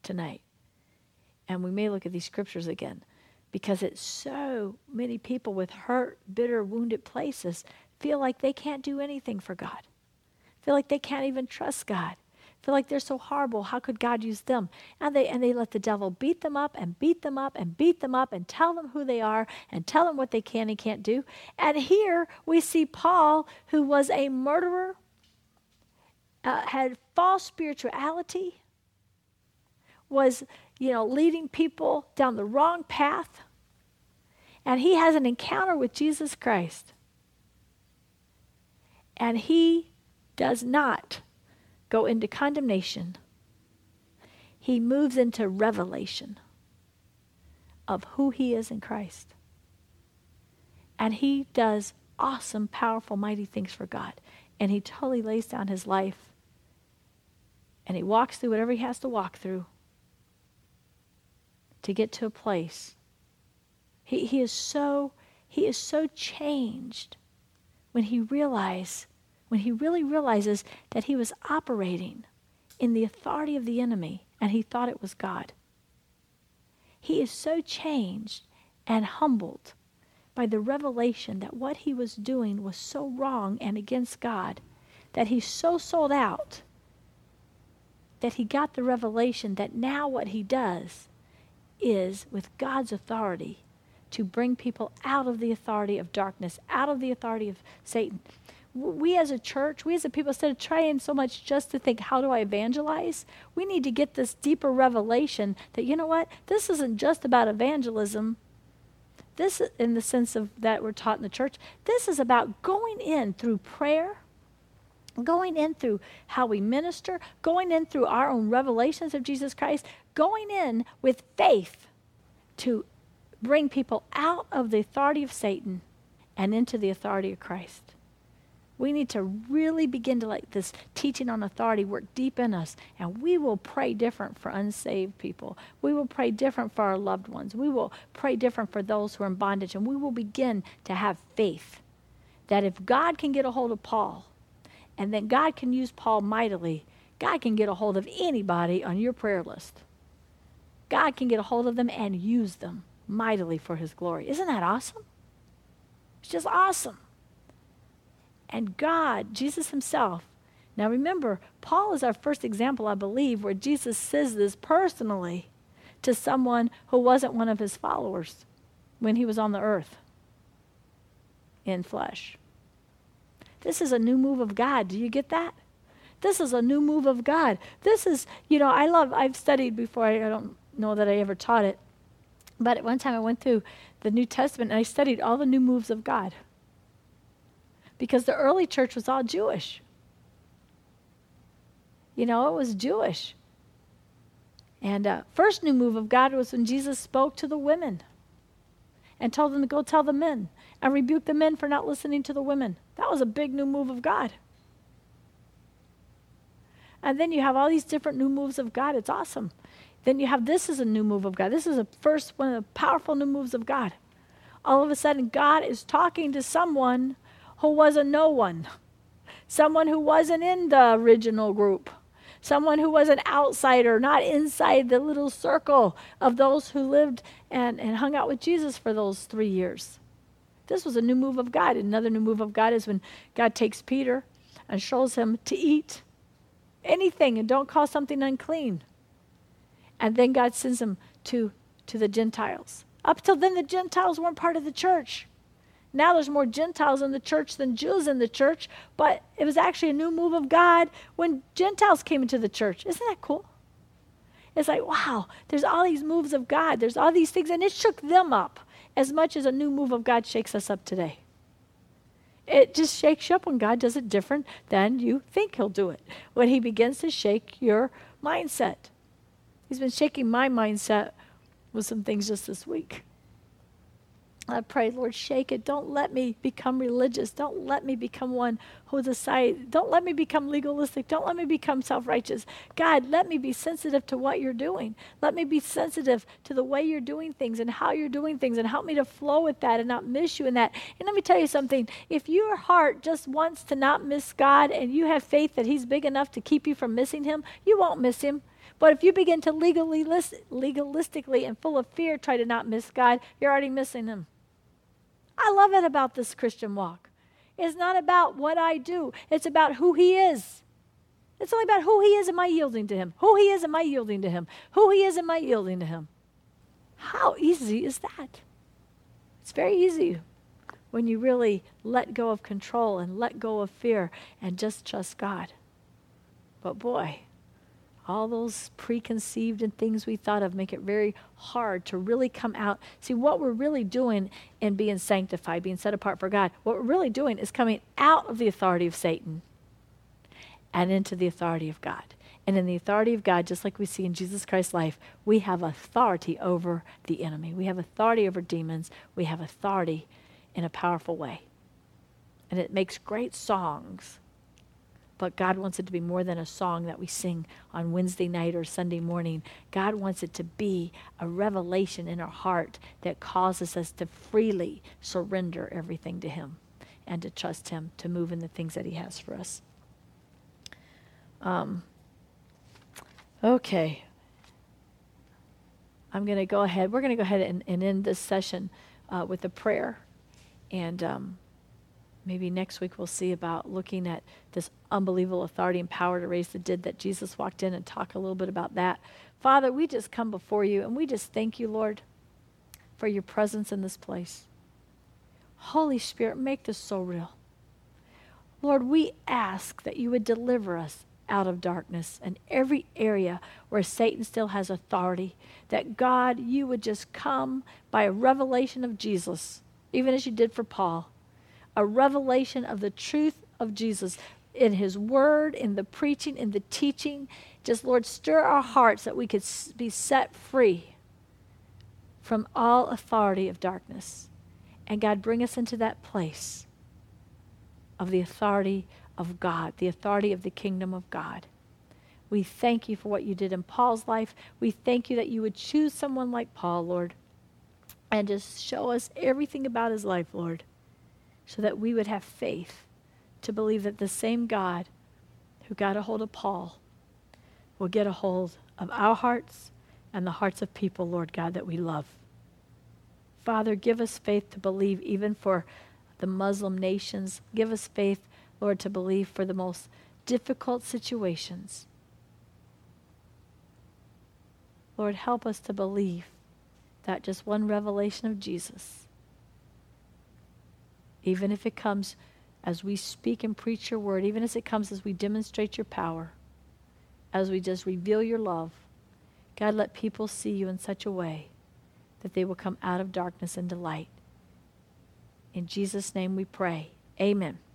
tonight. And we may look at these scriptures again, because it's so many people with hurt, bitter, wounded places feel like they can't do anything for God. Feel like they can't even trust God. Feel like they're so horrible. How could God use them? And they let the devil beat them up and beat them up and beat them up and tell them who they are and tell them what they can and can't do. And here we see Paul, who was a murderer, had false spirituality, was, leading people down the wrong path. And he has an encounter with Jesus Christ. And he does not go into condemnation. He moves into revelation of who he is in Christ. And he does awesome, powerful, mighty things for God. And he totally lays down his life. And he walks through whatever he has to walk through to get to a place. He is so changed when he really realizes that he was operating in the authority of the enemy and he thought it was God. He is so changed and humbled by the revelation that what he was doing was so wrong and against God that he's so sold out that he got the revelation that now what he does is, with God's authority, to bring people out of the authority of darkness, out of the authority of Satan. We as a church, we as a people, instead of trying so much just to think, how do I evangelize? We need to get this deeper revelation that, you know what, this isn't just about evangelism. This, in the sense of that we're taught in the church, this is about going in through prayer, going in through how we minister, going in through our own revelations of Jesus Christ, going in with faith to bring people out of the authority of Satan and into the authority of Christ. We need to really begin to let this teaching on authority work deep in us, and we will pray different for unsaved people. We will pray different for our loved ones. We will pray different for those who are in bondage, and we will begin to have faith that if God can get a hold of Paul, and then God can use Paul mightily, God can get a hold of anybody on your prayer list. God can get a hold of them and use them mightily for his glory. Isn't that awesome? It's just awesome. And God, Jesus himself. Now remember, Paul is our first example, I believe, where Jesus says this personally to someone who wasn't one of his followers when he was on the earth in flesh. This is a new move of God. Do you get that? This is a new move of God. This is, I've studied before. I don't know that I ever taught it. But at one time I went through the New Testament and I studied all the new moves of God. Because the early church was all Jewish. It was Jewish. And first new move of God was when Jesus spoke to the women and told them to go tell the men and rebuke the men for not listening to the women. That was a big new move of God. And then you have all these different new moves of God. It's awesome. Then you have this is a new move of God. This is one of the powerful new moves of God. All of a sudden, God is talking to someone who was a no one, someone who wasn't in the original group, someone who was an outsider, not inside the little circle of those who lived and hung out with Jesus for those 3 years. This was a new move of God. Another new move of God is when God takes Peter and shows him to eat anything and don't call something unclean. And then God sends him to the Gentiles. Up till then, the Gentiles weren't part of the church. Now there's more Gentiles in the church than Jews in the church, but it was actually a new move of God when Gentiles came into the church. Isn't that cool? It's like, wow, there's all these moves of God. There's all these things, and it shook them up as much as a new move of God shakes us up today. It just shakes you up when God does it different than you think he'll do it. When he begins to shake your mindset. He's been shaking my mindset with some things just this week. I pray, Lord, shake it. Don't let me become religious. Don't let me become one who decides. Don't let me become legalistic. Don't let me become self-righteous. God, let me be sensitive to what you're doing. Let me be sensitive to the way you're doing things and how you're doing things, and help me to flow with that and not miss you in that. And let me tell you something. If your heart just wants to not miss God and you have faith that he's big enough to keep you from missing him, you won't miss him. But if you begin to legalistically and full of fear try to not miss God, you're already missing him. I love it about this Christian walk. It's not about what I do. It's about who he is. It's only about who he is. Am I yielding to him? Who he is. Am I yielding to him? Who he is. Am I yielding to him? How easy is that? It's very easy when you really let go of control and let go of fear and just trust God. But boy, all those preconceived and things we thought of make it very hard to really come out. See, what we're really doing in being sanctified, being set apart for God, what we're really doing is coming out of the authority of Satan and into the authority of God. And in the authority of God, just like we see in Jesus Christ's life, we have authority over the enemy. We have authority over demons. We have authority in a powerful way. And it makes great songs. But God wants it to be more than a song that we sing on Wednesday night or Sunday morning. God wants it to be a revelation in our heart that causes us to freely surrender everything to him and to trust him to move in the things that he has for us. Okay. I'm going to go ahead. We're going to go ahead and end this session with a prayer. And maybe next week we'll see about looking at this unbelievable authority and power to raise the dead that Jesus walked in and talk a little bit about that. Father, we just come before you and we just thank you, Lord, for your presence in this place. Holy Spirit, make this so real. Lord, we ask that you would deliver us out of darkness and every area where Satan still has authority, that God, you would just come by a revelation of Jesus, even as you did for Paul, a revelation of the truth of Jesus in his word, in the preaching, in the teaching. Just, Lord, stir our hearts that we could be set free from all authority of darkness. And God, bring us into that place of the authority of God, the authority of the kingdom of God. We thank you for what you did in Paul's life. We thank you that you would choose someone like Paul, Lord, and just show us everything about his life, Lord, so that we would have faith to believe that the same God who got a hold of Paul will get a hold of our hearts and the hearts of people, Lord God, that we love. Father, give us faith to believe even for the Muslim nations. Give us faith, Lord, to believe for the most difficult situations. Lord, help us to believe that just one revelation of Jesus, even if it comes as we speak and preach your word, even as it comes as we demonstrate your power, as we just reveal your love, God, let people see you in such a way that they will come out of darkness into light. In Jesus' name we pray. Amen.